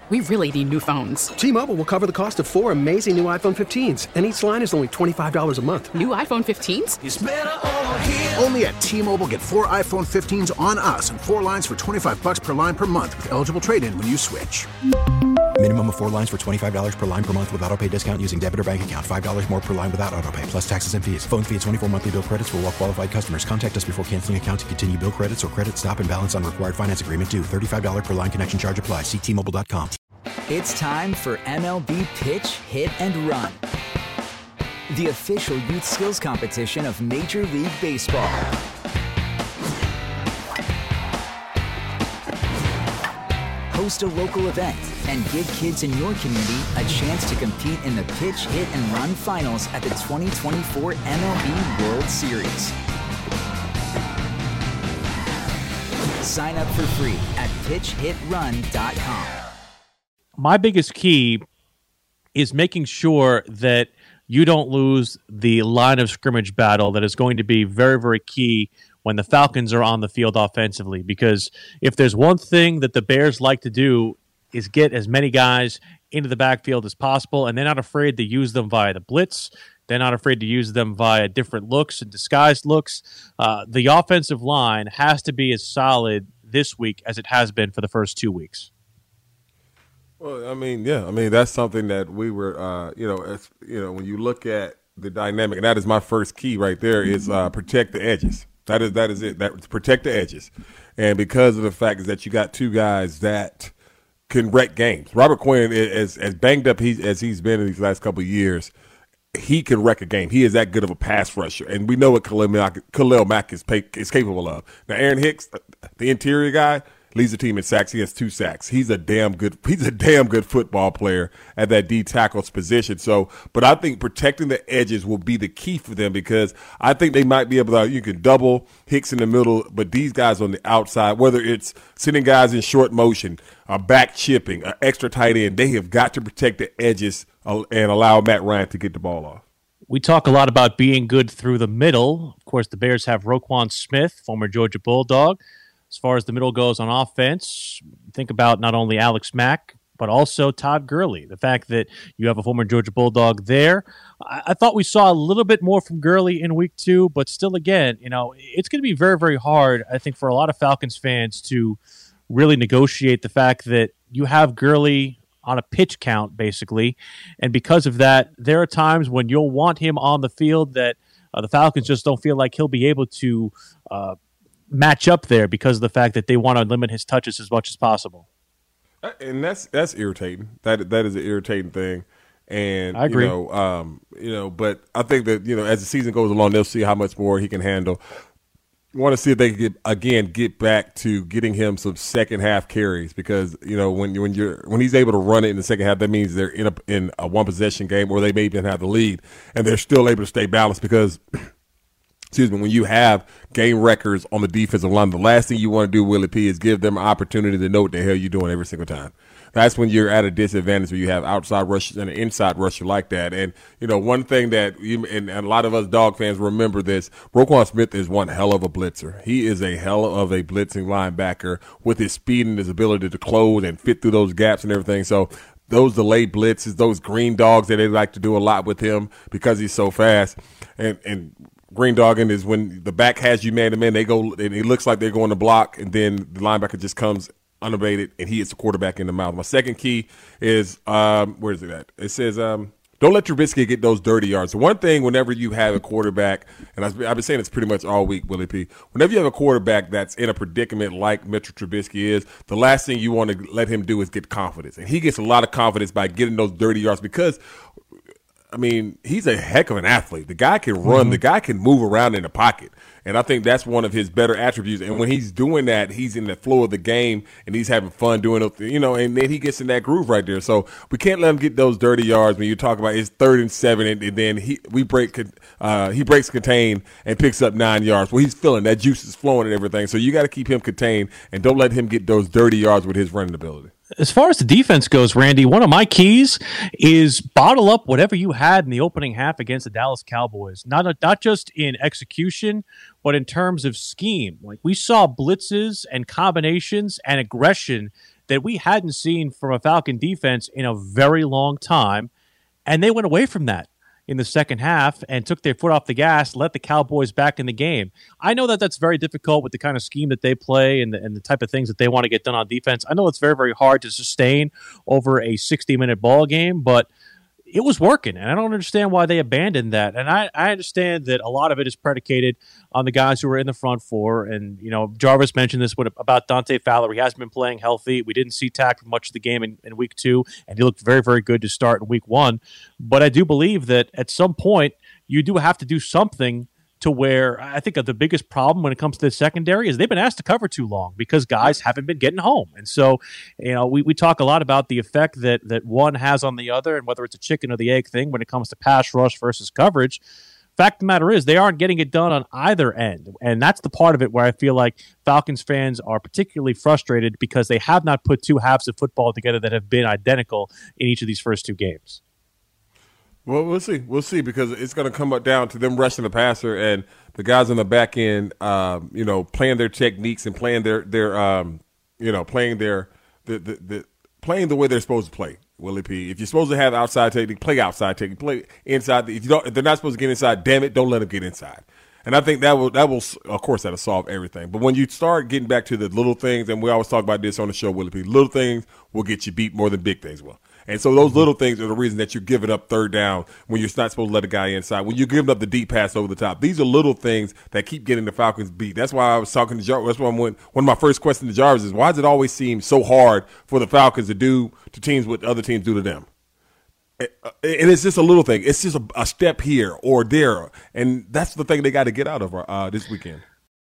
We really need new phones. T-Mobile will cover the cost of 4 amazing new iPhone 15s, and each line is only $25 a month. New iPhone 15s? It's better over here. Only at T-Mobile, get 4 iPhone 15s on us and 4 lines for $25 per line per month with eligible trade-in when you switch. Minimum of 4 lines for $25 per line per month with autopay discount using debit or bank account. $5 more per line without autopay, plus taxes and fees. Phone fee at 24 monthly bill credits for well-qualified customers. Contact us before canceling account to continue bill credits or credit stop and balance on required finance agreement due. $35 per line connection charge applies. See T-Mobile.com. It's time for MLB Pitch, Hit, and Run, the official youth skills competition of Major League Baseball. Host a local event and give kids in your community a chance to compete in the Pitch, Hit, and Run finals at the 2024 MLB World Series. Sign up for free at pitchhitrun.com. My biggest key is making sure that you don't lose the line of scrimmage battle that is going to be very, very key when the Falcons are on the field offensively. Because if there's one thing that the Bears like to do is get as many guys into the backfield as possible, and they're not afraid to use them via the blitz. They're not afraid to use them via different looks and disguised looks. The offensive line has to be as solid this week as it has been for the first 2 weeks. Well, that's something that we were, when you look at the dynamic, and that is my first key right there is protect the edges. That is it. Protect the edges, and because of the fact is that you got two guys that can wreck games. Robert Quinn, as banged up as he's been in these last couple of years, he can wreck a game. He is that good of a pass rusher, and we know what Khalil Mack is capable of. Now, Aaron Hicks, the interior guy, leads the team in sacks. He has 2 sacks. He's a damn good football player at that D tackles position. So, but I think protecting the edges will be the key for them because I think they might be able to, you can double Hicks in the middle, but these guys on the outside, whether it's sending guys in short motion, back chipping, extra tight end, they have got to protect the edges and allow Matt Ryan to get the ball off. We talk a lot about being good through the middle. Of course, the Bears have Roquan Smith, former Georgia Bulldog. As far as the middle goes on offense, think about not only Alex Mack, but also Todd Gurley. The fact that you have a former Georgia Bulldog there. I thought we saw a little bit more from Gurley in week 2, but still, again, it's going to be very, very hard, I think, for a lot of Falcons fans to really negotiate the fact that you have Gurley on a pitch count, basically. And because of that, there are times when you'll want him on the field that the Falcons just don't feel like he'll be able to match up there because of the fact that they want to limit his touches as much as possible. And that's irritating. That is an irritating thing. And I agree. But I think that, as the season goes along, they'll see how much more he can handle. Want to see if they can get back to getting him some second half carries because when he's able to run it in the second half, that means they're in a one possession game or they may even have the lead and they're still able to stay balanced because when you have game records on the defensive line, the last thing you want to do, Willie P, is give them an opportunity to know what the hell you're doing every single time. That's when you're at a disadvantage when you have outside rushers and an inside rusher like that. And, one thing that and a lot of us dog fans remember this, Roquan Smith is one hell of a blitzer. He is a hell of a blitzing linebacker with his speed and his ability to close and fit through those gaps and everything. So those delayed blitzes, those green dogs that they like to do a lot with him because he's so fast. And green dogging is when the back has you man to man, they go and it looks like they're going to block, and then the linebacker just comes unabated and he hits the quarterback in the mouth. My second key is where is it at? It says don't let Trubisky get those dirty yards. So one thing, whenever you have a quarterback, and I've been saying this pretty much all week, Willie P, whenever you have a quarterback that's in a predicament like Mitchell Trubisky is, the last thing you want to let him do is get confidence. And he gets a lot of confidence by getting those dirty yards because he's a heck of an athlete. The guy can run. Mm-hmm. The guy can move around in the pocket. And I think that's one of his better attributes. And when he's doing that, he's in the flow of the game and he's having fun doing it, and then he gets in that groove right there. So we can't let him get those dirty yards when you talk about it's 3rd and 7 and then he breaks contain and picks up 9 yards. Well, he's feeling that juice is flowing and everything. So you got to keep him contained and don't let him get those dirty yards with his running ability. As far as the defense goes, Randy, one of my keys is bottle up whatever you had in the opening half against the Dallas Cowboys. Not just in execution, but in terms of scheme. Like we saw blitzes and combinations and aggression that we hadn't seen from a Falcon defense in a very long time, and they went away from that in the second half and took their foot off the gas, let the Cowboys back in the game. I know that that's very difficult with the kind of scheme that they play and the type of things that they want to get done on defense. I know it's very, very hard to sustain over a 60-minute ball game, but it was working, and I don't understand why they abandoned that. And I understand that a lot of it is predicated on the guys who were in the front four. And, Jarvis mentioned this about Dante Fowler. He hasn't been playing healthy. We didn't see Tack for much of the game in week 2, and he looked very, very good to start in week 1. But I do believe that at some point you do have to do something to where I think the biggest problem when it comes to the secondary is they've been asked to cover too long because guys haven't been getting home. And so, we talk a lot about the effect that one has on the other and whether it's a chicken or the egg thing when it comes to pass rush versus coverage. Fact of the matter is they aren't getting it done on either end. And that's the part of it where I feel like Falcons fans are particularly frustrated because they have not put two halves of football together that have been identical in each of these first 2 games. Well, we'll see. We'll see because it's going to come down to them rushing the passer and the guys on the back end, playing their techniques and playing playing the way they're supposed to play. Willie P. If you're supposed to have outside technique, play outside technique. Play inside. If they're not supposed to get inside, damn it, don't let them get inside. And I think that will of course that'll solve everything. But when you start getting back to the little things, and we always talk about this on the show, Willie P. Little things will get you beat more than big things will. And so those little things are the reason that you're giving up third down when you're not supposed to let a guy inside. When you're giving up the deep pass over the top. These are little things that keep getting the Falcons beat. That's why I was talking to Jarvis. That's why one of my first questions to Jarvis is, why does it always seem so hard for the Falcons to do to teams what other teams do to them? And it's just a little thing. It's just a step here or there. And that's the thing they got to get out of this weekend.